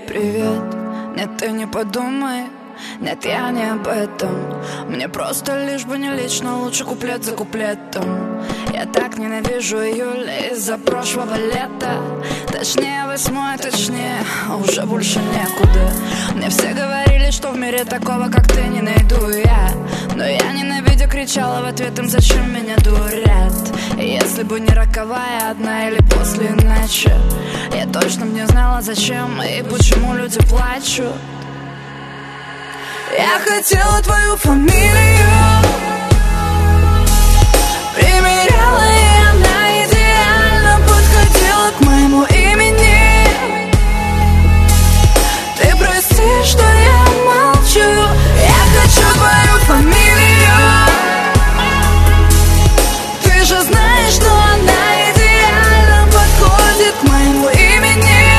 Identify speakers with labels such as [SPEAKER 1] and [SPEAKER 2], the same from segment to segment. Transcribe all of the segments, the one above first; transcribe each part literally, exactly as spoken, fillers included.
[SPEAKER 1] привет. Нет, ты не подумай. Нет, я не об этом. Мне просто лишь бы не лично, лучше куплет за куплетом. Я так ненавижу июль из-за прошлого лета. Точнее восьмое, точнее, уже больше некуда. Мне все говорили, что в мире такого, как ты, не найду я. Но я, ненавидя, кричала в ответ им, зачем меня дурят. И если бы не роковая одна или после иначе, я точно б не знала, зачем и почему люди плачут. Я хотела твою фамилию, примеряла, и она идеально подходила к моему имени. Ты прости, что я молчу. Я хочу твою фамилию. Ты же знаешь, что она идеально подходит к моему имени.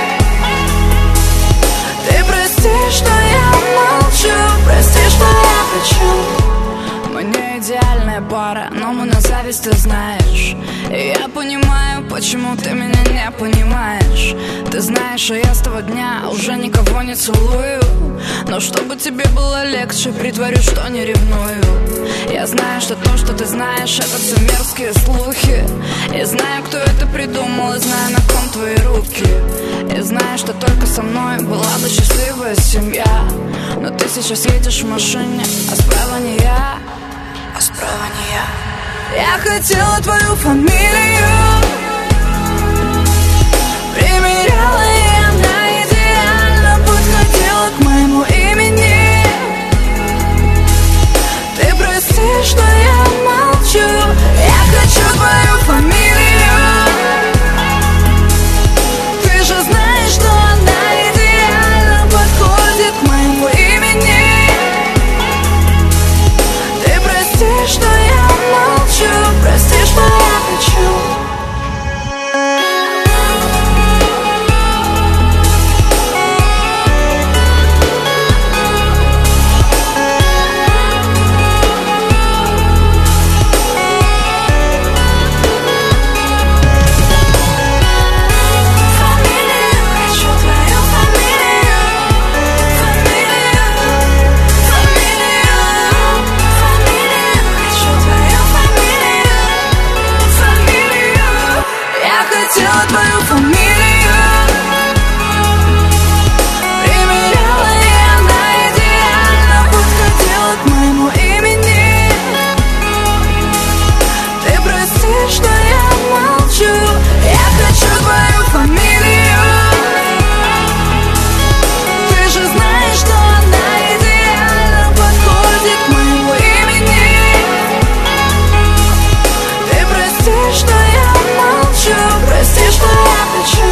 [SPEAKER 1] Ты прости, что я молчу. Прости, что я хочу. Мы не идеальная пара, но мы на зависть, ты знаешь. И я понимаю, почему ты меня не понимаешь. Ты знаешь, что я с того дня уже никого не целую. Но чтобы тебе было легче, притворю, что не ревную. Я знаю, что то, что ты знаешь, это все мерзкие слухи. И знаю, кто это придумал, и знаю, на ком твои руки. И знаю, что только со мной была бы счастливая семья. Но ты сейчас едешь в машине, а справа не я. А справа не я. Я хотела твою фамилию, примеряла, и она идеально подходила к моему имени. Ты прости, что я молчу. Я хочу твою фамилию. Ты же знаешь, что она идеально подходит к моему имени. Ты прости, что я молчу. Прости, что я хочу. Хотела твою фамилию, примеряла, и она идеально подходила к моему имени. Ты прости, что я молчу. Я хочу твою фамилию. Ты же знаешь, что она идеально подходит к моему имени. Ты прости, что я молчу. Прости, что я хочу.